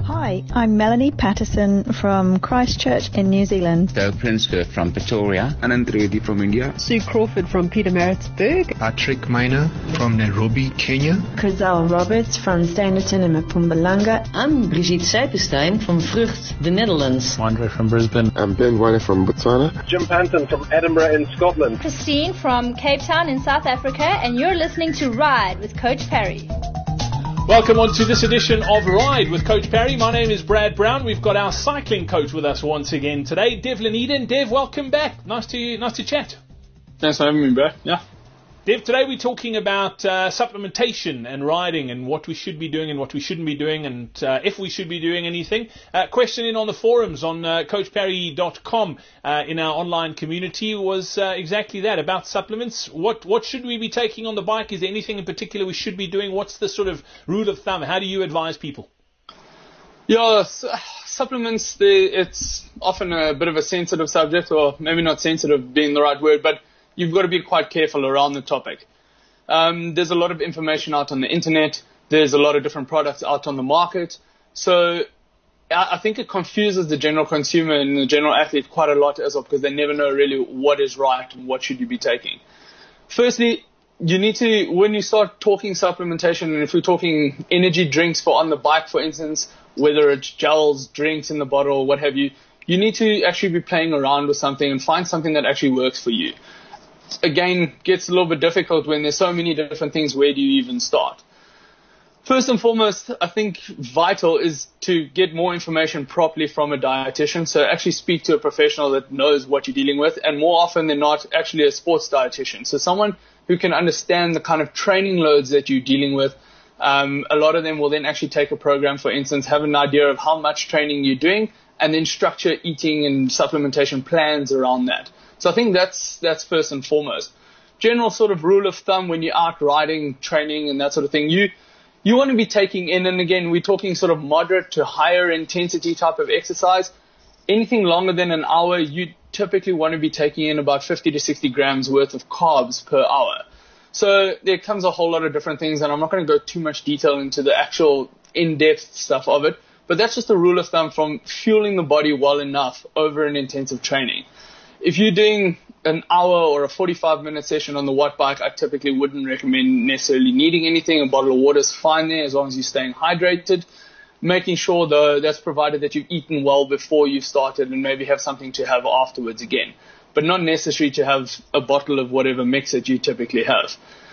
Hi, I'm Melanie Patterson from Christchurch in New Zealand. Dale Prinsker from Pretoria. Anand Reddy from India. Sue Crawford from Pietermaritzburg. Patrick Miner from Nairobi, Kenya. Chriselle Roberts from Standerton in Mpumalanga. I'm Brigitte Seipenstein from Vrucht, the Netherlands. Andre from Brisbane. I'm Ben Weiner from Botswana. Jim Panton from Edinburgh in Scotland. Christine from Cape Town in South Africa, and you're listening to Ride with Coach Parry. Welcome on to this edition of Ride with Coach Parry. My name is Brad Brown. We've got our cycling coach with us once again today, Dev Eden. Dev, welcome back. Nice to chat. Thanks for having me, Brad. Yeah. Dev, today we're talking about supplementation and riding and what we should be doing and what we shouldn't be doing and if we should be doing anything. Question in on the forums on coachparry.com in our online community was exactly that, about supplements. What should we be taking on the bike? Is there anything in particular we should be doing? What's the sort of rule of thumb? How do you advise people? Yeah, supplements, it's often a bit of a sensitive subject, or maybe not sensitive being the right word, but you've got to be quite careful around the topic. There's a lot of information out on the internet. There's a lot of different products out on the market. So I think it confuses the general consumer and the general athlete quite a lot as well, because they never know really what is right and what should you be taking. Firstly, you need to, when you start talking supplementation, and if we're talking energy drinks for on the bike, for instance, whether it's gels, drinks in the bottle, what have you, you need to actually be playing around with something and find something that actually works for you. Again, gets a little bit difficult when there's so many different things. Where do you even start? First and foremost, I think vital is to get more information properly from a dietitian. So actually speak to a professional that knows what you're dealing with, and more often than not, actually a sports dietitian. So someone who can understand the kind of training loads that you're dealing with. A lot of them will then actually take a program, for instance, have an idea of how much training you're doing, and then structure eating and supplementation plans around that. So I think that's first and foremost. General sort of rule of thumb when you're out riding, training, and that sort of thing, you want to be taking in, and again, we're talking sort of moderate to higher intensity type of exercise. Anything longer than an hour, you typically want to be taking in about 50 to 60 grams worth of carbs per hour. So there comes a whole lot of different things, and I'm not going to go too much detail into the actual in-depth stuff of it, but that's just a rule of thumb from fueling the body well enough over an intensive training. If you're doing an hour or a 45-minute session on the watt bike, I typically wouldn't recommend necessarily needing anything. A bottle of water is fine there as long as you're staying hydrated. Making sure, though, that's provided that you've eaten well before you started and maybe have something to have afterwards again. But not necessary to have a bottle of whatever mix that you typically have.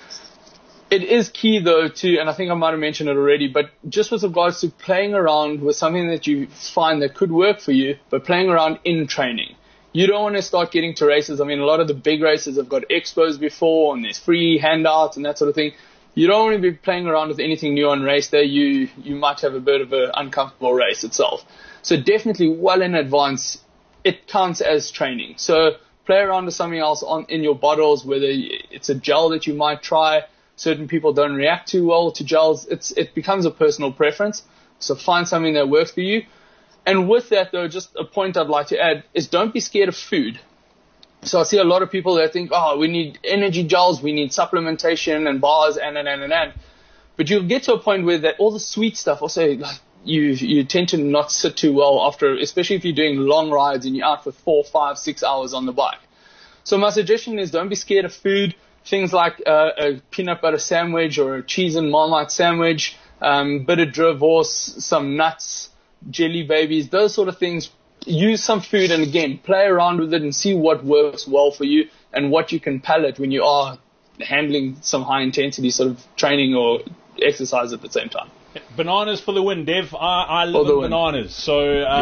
It is key, though, and I think I might have mentioned it already, but just with regards to playing around with something that you find that could work for you, but playing around in training. You don't want to start getting to races. I mean, a lot of the big races have got expos before, and there's free handouts and that sort of thing. You don't want to be playing around with anything new on race day. You might have a bit of an uncomfortable race itself. So definitely well in advance, it counts as training. So play around with something else in your bottles, whether it's a gel that you might try. Certain people don't react too well to gels. It becomes a personal preference. So find something that works for you. And with that, though, just a point I'd like to add is don't be scared of food. So I see a lot of people that think, we need energy gels, we need supplementation and bars, and. But you'll get to a point where that all the sweet stuff also, like, you tend to not sit too well after, especially if you're doing long rides and you're out for 4, 5, 6 hours on the bike. So my suggestion is don't be scared of food. Things like a peanut butter sandwich or a cheese and Marmite sandwich, bit of Drivos, some nuts, jelly babies, those sort of things. Use some food and again, play around with it and see what works well for you and what you can palate when you are handling some high intensity sort of training or exercise at the same time. Bananas for the win, Dev. I love bananas. So,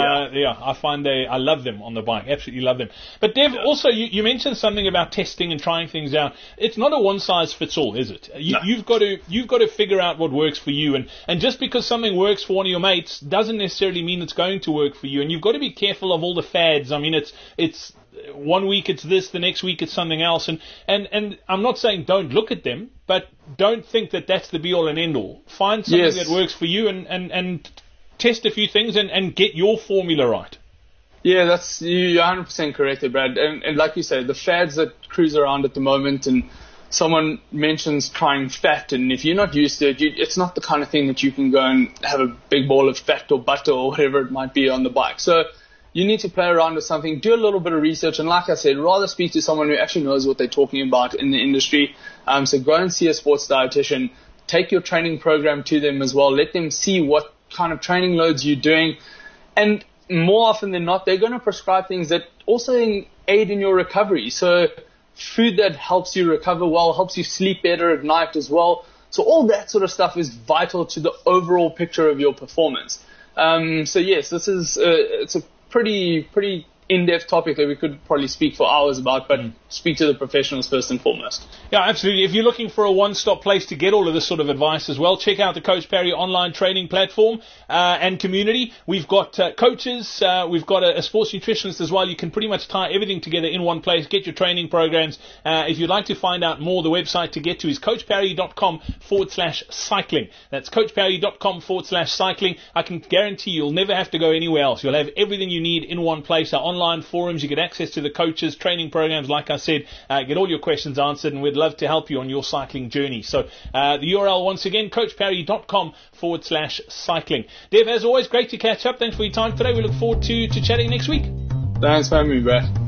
I find I love them on the bike. Absolutely love them. But Dev, also, you mentioned something about testing and trying things out. It's not a one-size-fits-all, is it? You've got to figure out what works for you. And just because something works for one of your mates doesn't necessarily mean it's going to work for you. And you've got to be careful of all the fads. I mean, it's 1 week it's this, the next week it's something else. And I'm not saying don't look at them, but don't think that that's the be-all and end-all. Find something that works for you and test a few things and get your formula right. Yeah, you're 100% correct there, Brad. And like you say, the fads that cruise around at the moment and someone mentions trying fat, and if you're not used to it, it's not the kind of thing that you can go and have a big ball of fat or butter or whatever it might be on the bike. So you need to play around with something, do a little bit of research, and like I said, rather speak to someone who actually knows what they're talking about in the industry. So go and see a sports dietitian, take your training program to them as well, let them see what kind of training loads you're doing, and more often than not, they're going to prescribe things that also aid in your recovery. So food that helps you recover well, helps you sleep better at night as well. So all that sort of stuff is vital to the overall picture of your performance. So yes, this is it's a pretty in-depth topic that we could probably speak for hours about, but speak to the professionals first and foremost. Yeah, absolutely. If you're looking for a one-stop place to get all of this sort of advice as well, check out the Coach Parry online training platform and community. We've got coaches, we've got a sports nutritionist as well. You can pretty much tie everything together in one place, get your training programs. If you'd like to find out more, the website to get to is coachparry.com/cycling. That's coachparry.com/cycling. I can guarantee you'll never have to go anywhere else. You'll have everything you need in one place. Our online forums, you get access to the coaches, training programs, like I said, get all your questions answered, and we'd love to help you on your cycling journey. So the URL once again, coachparry.com/cycling. Dev, as always, great to catch up. Thanks for your time today. We look forward to chatting next week. Thanks for having me, Brett.